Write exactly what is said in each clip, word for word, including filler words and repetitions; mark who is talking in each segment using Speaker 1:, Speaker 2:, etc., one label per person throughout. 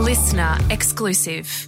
Speaker 1: Listener exclusive.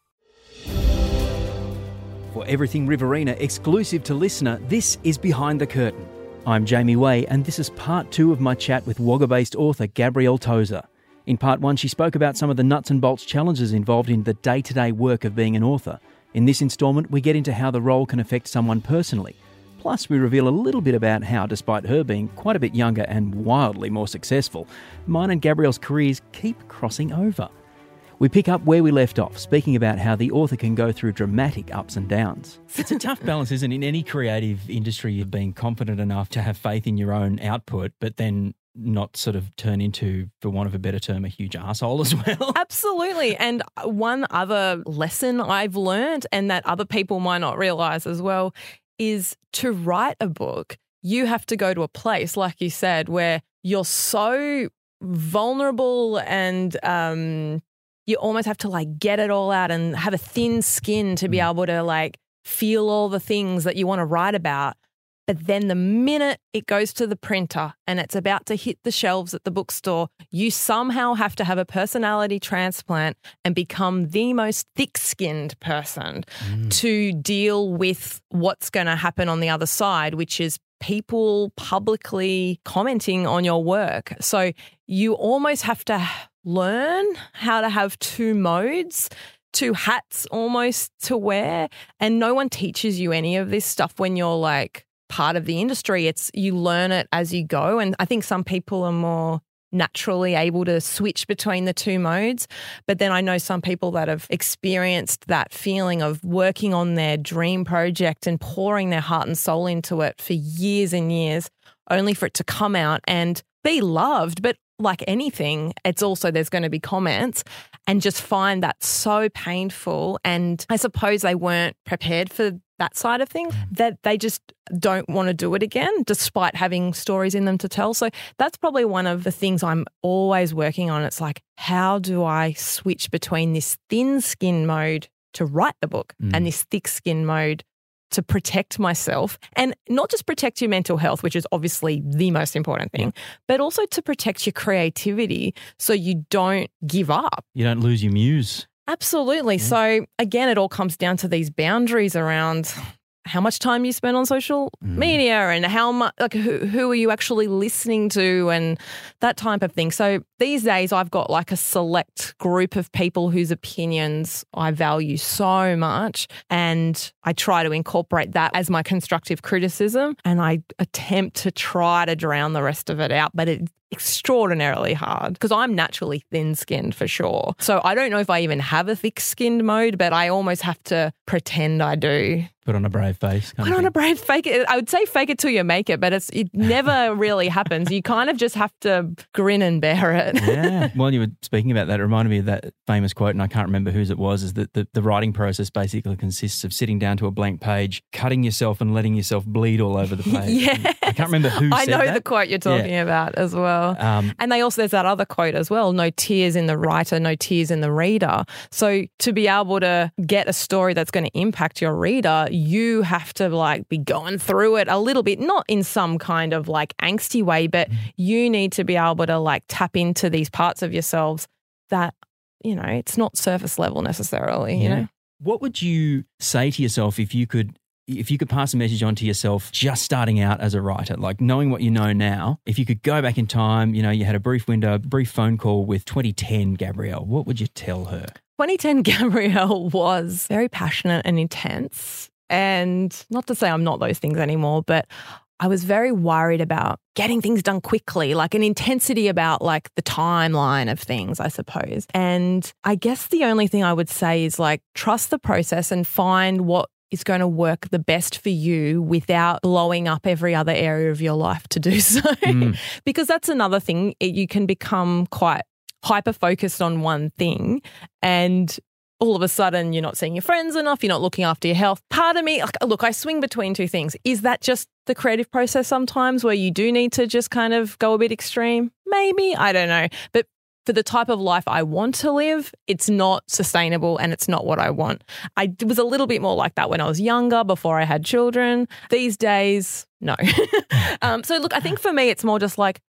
Speaker 2: For Everything Riverina exclusive to Listener, this is Behind the Curtain. I'm Jamie Way, and this is part two of my chat with Wagga-based author Gabrielle Tozer. In part one, she spoke about some of the nuts and bolts challenges involved in the day-to-day work of being an author. In this instalment, we get into how the role can affect someone personally. Plus, we reveal a little bit about how, despite her being quite a bit younger and wildly more successful, mine and Gabrielle's careers keep crossing over. We pick up where we left off, speaking about how the author can go through dramatic ups and downs. It's a tough balance, isn't it? In any creative industry, you've been confident enough to have faith in your own output, but then not sort of turn into, for want of a better term, a huge arsehole as well.
Speaker 3: Absolutely. And one other lesson I've learned, and that other people might not realise as well, is to write a book, you have to go to a place, like you said, where you're so vulnerable and um, you almost have to like get it all out and have a thin skin to be able to like feel all the things that you want to write about. But then the minute it goes to the printer and it's about to hit the shelves at the bookstore, you somehow have to have a personality transplant and become the most thick-skinned person mm. to deal with what's going to happen on the other side, which is people publicly commenting on your work. So you almost have to learn how to have two modes, two hats almost to wear, and no one teaches you any of this stuff when you're like part of the industry. It's you learn it as you go, and I think some people are more naturally able to switch between the two modes, but then I know some people that have experienced that feeling of working on their dream project and pouring their heart and soul into it for years and years only for it to come out and be loved. But like anything, it's also there's going to be comments, and just find that so painful. And I suppose they weren't prepared for that side of things, that they just don't want to do it again despite having stories in them to tell. So that's probably one of the things I'm always working on. It's like, how do I switch between this thin skin mode to write the book mm. and this thick skin mode to protect myself, and not just protect your mental health, which is obviously the most important thing, yeah. but also to protect your creativity so you don't give up.
Speaker 2: You don't lose your muse.
Speaker 3: Absolutely. Yeah. So again, it all comes down to these boundaries around how much time you spend on social mm. media and how much, like who, who are you actually listening to and that type of thing. So these days I've got like a select group of people whose opinions I value so much, and I try to incorporate that as my constructive criticism, and I attempt to try to drown the rest of it out, but it's extraordinarily hard because I'm naturally thin-skinned for sure. So I don't know if I even have a thick-skinned mode, but I almost have to pretend I do.
Speaker 2: Put on a brave face.
Speaker 3: Put on a brave fake it. I would say fake it till you make it, but it's it never really happens. You kind of just have to grin and bear it.
Speaker 2: Yeah. While you were speaking about that, it reminded me of that famous quote, and I can't remember whose it was, is that the, the writing process basically consists of sitting down to a blank page, cutting yourself and letting yourself bleed all over the page.
Speaker 3: Yeah.
Speaker 2: I can't remember who
Speaker 3: I
Speaker 2: said
Speaker 3: know
Speaker 2: that.
Speaker 3: the quote you're talking yeah. about as well. Um, and they also, there's that other quote as well, no tears in the writer, no tears in the reader. So to be able to get a story that's going to impact your reader, you have to like be going through it a little bit, not in some kind of like angsty way, but you need to be able to like tap into these parts of yourselves that, you know, it's not surface level necessarily,
Speaker 2: yeah.
Speaker 3: you know.
Speaker 2: What would you say to yourself if you could if you could pass a message on to yourself just starting out as a writer, like knowing what you know now, if you could go back in time, you know, you had a brief window, a brief phone call with twenty ten Gabrielle, what would you tell her?
Speaker 3: twenty ten Gabrielle was very passionate and intense. And not to say I'm not those things anymore, but I was very worried about getting things done quickly, like an intensity about like the timeline of things, I suppose. And I guess the only thing I would say is like trust the process and find what is going to work the best for you without blowing up every other area of your life to do so. Mm. Because that's another thing. You can become quite hyper-focused on one thing, and all of a sudden you're not seeing your friends enough, you're not looking after your health. Part of me, look, I swing between two things. Is that just the creative process sometimes where you do need to just kind of go a bit extreme? Maybe, I don't know. But for the type of life I want to live, it's not sustainable and it's not what I want. I was a little bit more like that when I was younger, before I had children. These days, no. um, so look, I think for me it's more just like,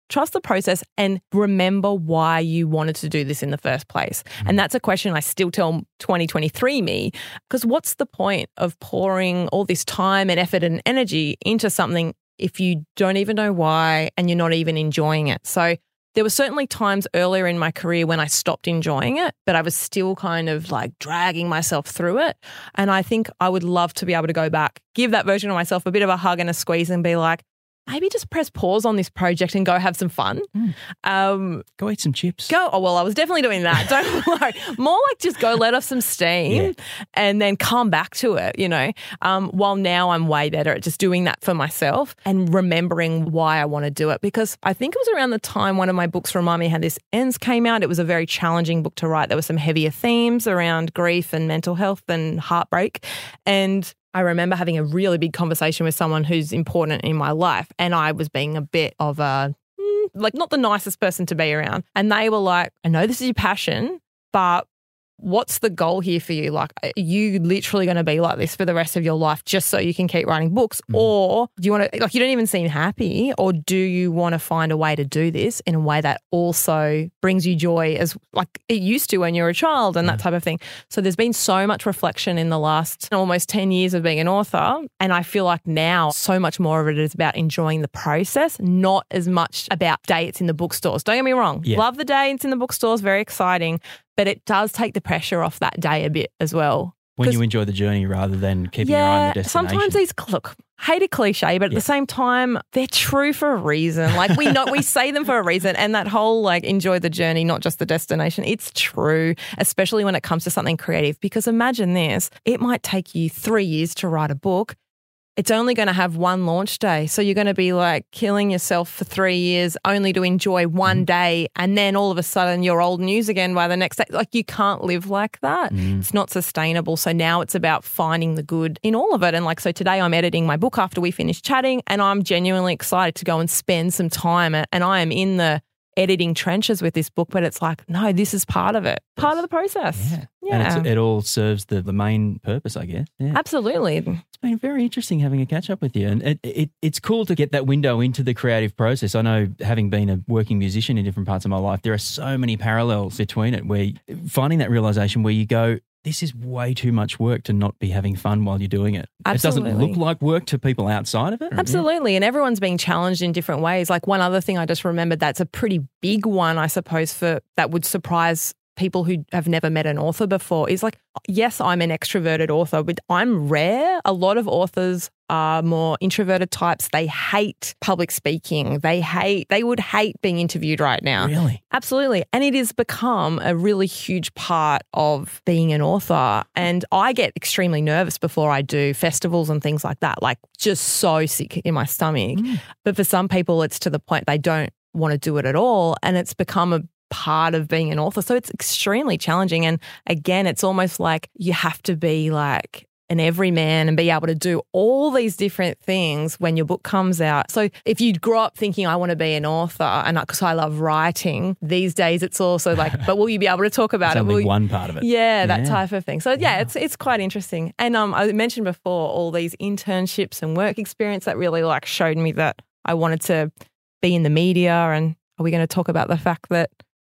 Speaker 3: trust the process and remember why you wanted to do this in the first place. Mm. And that's a question I still tell twenty twenty-three me, because what's the point of pouring all this time and effort and energy into something if you don't even know why and you're not even enjoying it? So there were certainly times earlier in my career when I stopped enjoying it, but I was still kind of like dragging myself through it. And I think I would love to be able to go back, give that version of myself a bit of a hug and a squeeze and be like, maybe just press pause on this project and go have some fun.
Speaker 2: Mm. Um, go eat some chips.
Speaker 3: Go. Oh, well, I was definitely doing that. Don't worry. More like just go let off some steam yeah. and then come back to it, you know, um, while now I'm way better at just doing that for myself and remembering why I want to do it. Because I think it was around the time one of my books, Remind Me How This Ends, came out. It was a very challenging book to write. There were some heavier themes around grief and mental health and heartbreak. And I remember having a really big conversation with someone who's important in my life, and I was being a bit of a, like, not the nicest person to be around. And they were like, I know this is your passion, but what's the goal here for you? Like, are you literally going to be like this for the rest of your life just so you can keep writing books? Mm. Or do you want to, like, you don't even seem happy, or do you want to find a way to do this in a way that also brings you joy as like it used to when you were a child and mm. that type of thing? So there's been so much reflection in the last almost ten years of being an author. And I feel like now so much more of it is about enjoying the process, not as much about day it's in the bookstores. Don't get me wrong. Yeah. Love the day it's in the bookstores. Very exciting. But it does take the pressure off that day a bit as well.
Speaker 2: When you enjoy the journey rather than keeping
Speaker 3: yeah,
Speaker 2: your eye on the destination.
Speaker 3: Sometimes these, look, hate a cliche, but at yeah. the same time, they're true for a reason. Like we know, we say them for a reason. And that whole like enjoy the journey, not just the destination, it's true, especially when it comes to something creative. Because imagine this, it might take you three years to write a book. It's only going to have one launch day. So you're going to be like killing yourself for three years only to enjoy one mm. day. And then all of a sudden you're old news again by the next day. Like you can't live like that. Mm. It's not sustainable. So now it's about finding the good in all of it. And like, so today I'm editing my book after we finish chatting, and I'm genuinely excited to go and spend some time. And I am in the editing trenches with this book, but it's like, no, this is part of it, part of the process.
Speaker 2: Yeah. yeah. And it's, it all serves the, the main purpose, I guess. Yeah.
Speaker 3: Absolutely.
Speaker 2: It's been very interesting having a catch up with you. And it, it it's cool to get that window into the creative process. I know, having been a working musician in different parts of my life, there are so many parallels between it, where finding that realization where you go, this is way too much work to not be having fun while you're doing it.
Speaker 3: Absolutely.
Speaker 2: It doesn't look like work to people outside of it.
Speaker 3: Absolutely. And everyone's being challenged in different ways. Like one other thing I just remembered that's a pretty big one, I suppose, for that would surprise people who have never met an author before is like, yes, I'm an extroverted author, but I'm rare. A lot of authors are more introverted types. They hate public speaking. They hate, they would hate being interviewed right now.
Speaker 2: Really?
Speaker 3: Absolutely. And it has become a really huge part of being an author. And I get extremely nervous before I do festivals and things like that, like just so sick in my stomach. Mm. But for some people, it's to the point they don't want to do it at all. And it's become a part of being an author. So it's extremely challenging. And again, it's almost like you have to be like an everyman and be able to do all these different things when your book comes out. So if you grow up thinking, I want to be an author, and because I love writing, these days it's also like, but will you be able to talk about
Speaker 2: it's
Speaker 3: it?
Speaker 2: Only
Speaker 3: will
Speaker 2: one
Speaker 3: you?
Speaker 2: part of it.
Speaker 3: Yeah, that yeah. type of thing. So yeah, yeah, it's it's quite interesting. And um, I mentioned before all these internships and work experience that really like showed me that I wanted to be in the media. And are we going to talk about the fact that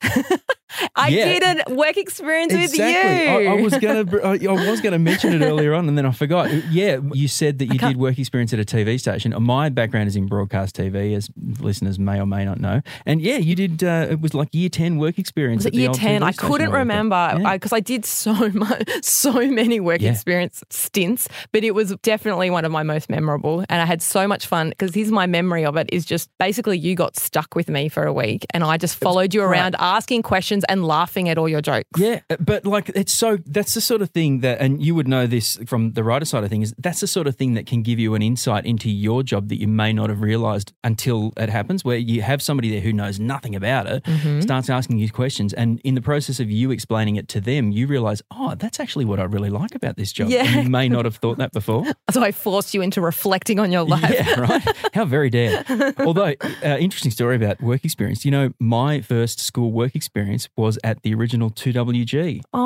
Speaker 3: I yeah. did a work experience
Speaker 2: exactly.
Speaker 3: with you.
Speaker 2: I, I was going to, I was going to mention it earlier on, and then I forgot. Yeah, you said that you did work experience at a T V station. My background is in broadcast T V, as listeners may or may not know. And yeah, you did. Uh, it was like year ten work experience.
Speaker 3: Was it
Speaker 2: at the
Speaker 3: year
Speaker 2: old
Speaker 3: ten?
Speaker 2: T V
Speaker 3: I couldn't
Speaker 2: I
Speaker 3: remember because yeah. I, I did so much, so many work yeah. experience stints. But it was definitely one of my most memorable, and I had so much fun because here's my memory of it. Is just basically you got stuck with me for a week, and I just followed you around, right. asking questions and laughing at all your jokes.
Speaker 2: Yeah, but like it's so that's the sort of thing that, and you would know this from the writer side of things, that's the sort of thing that can give you an insight into your job that you may not have realised until it happens, where you have somebody there who knows nothing about it, mm-hmm. starts asking you questions, and in the process of you explaining it to them, you realise, oh, that's actually what I really like about this job.
Speaker 3: Yeah.
Speaker 2: And you may not have thought that before.
Speaker 3: So I forced you into reflecting on your life.
Speaker 2: Yeah, right. How very dare. Although, uh, interesting story about work experience. You know, my first school work experience was at the original two W G.
Speaker 3: Oh,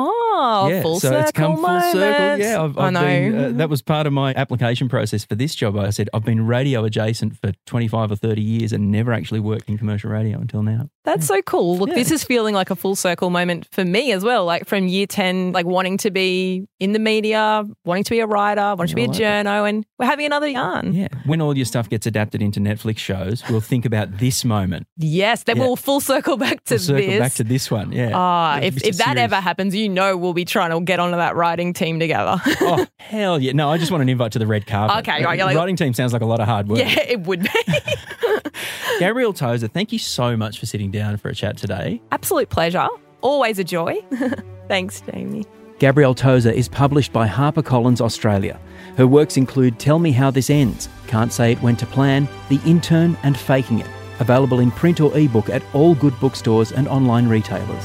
Speaker 3: Oh,
Speaker 2: yeah,
Speaker 3: full
Speaker 2: so
Speaker 3: circle
Speaker 2: it's come full
Speaker 3: moment.
Speaker 2: circle. Yeah, I've,
Speaker 3: I
Speaker 2: I've
Speaker 3: know.
Speaker 2: been, uh, that was part of my application process for this job. I said, I've been radio adjacent for twenty-five or thirty years and never actually worked in commercial radio until now.
Speaker 3: That's so cool. Look,
Speaker 2: Yeah.
Speaker 3: this is feeling like a full circle moment for me as well. Like from year ten, like wanting to be in the media, wanting to be a writer, wanting to
Speaker 2: Yeah,
Speaker 3: be
Speaker 2: I
Speaker 3: a
Speaker 2: like
Speaker 3: journo, and we're having another yarn.
Speaker 2: Yeah. When all your stuff gets adapted into Netflix shows, we'll think about this moment.
Speaker 3: Yes, then
Speaker 2: Yeah.
Speaker 3: we'll full circle back to
Speaker 2: We'll circle
Speaker 3: this.
Speaker 2: back to this one. Yeah.
Speaker 3: Ah,
Speaker 2: It'll
Speaker 3: if,
Speaker 2: be a
Speaker 3: if that
Speaker 2: series.
Speaker 3: ever happens, you know we'll be trying to get onto that writing team together.
Speaker 2: Oh, hell yeah. No, I just want an invite to the red carpet.
Speaker 3: Okay, right,
Speaker 2: The
Speaker 3: you're like-
Speaker 2: writing team sounds like a lot of hard work.
Speaker 3: Yeah, it would be.
Speaker 2: Gabrielle Tozer, thank you so much for sitting down for a chat today.
Speaker 3: Absolute pleasure. Always a joy. Thanks, Jamie.
Speaker 2: Gabrielle Tozer is published by HarperCollins Australia. Her works include Tell Me How This Ends, Can't Say It Went to Plan, The Intern and Faking It. Available in print or ebook at all good bookstores and online retailers.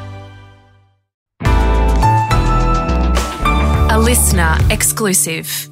Speaker 1: A listener exclusive.